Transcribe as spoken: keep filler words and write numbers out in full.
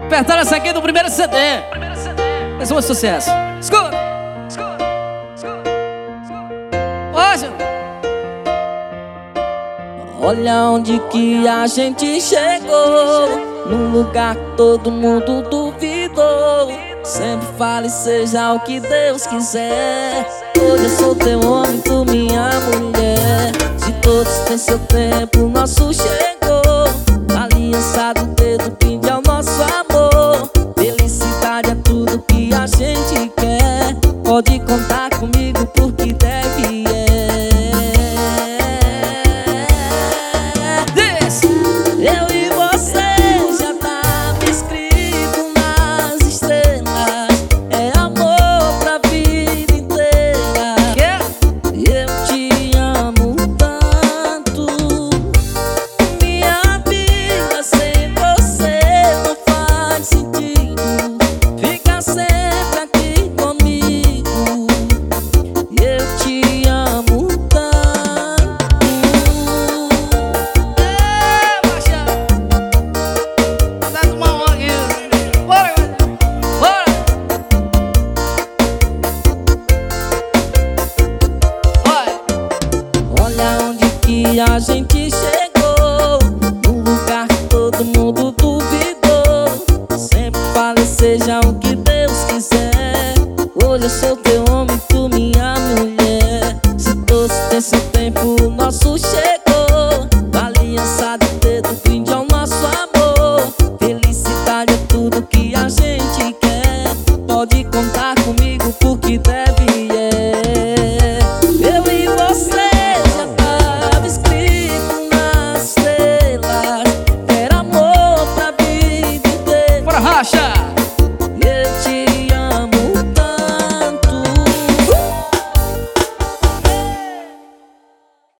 Apertaram essa aqui do primeiro C D. Mas um sucesso. Escuta. Hoje. Olha onde que a gente chegou, num lugar que todo mundo duvidou. Sempre fale, seja o que Deus quiser. Hoje eu sou teu homem, tu minha mulher. Se todos têm seu tempo, o nosso chegou. Aliança do dedo pinde ao nosso amor. Felicidade é tudo que a gente quer. Pode contar comigo porque deve é. Eu e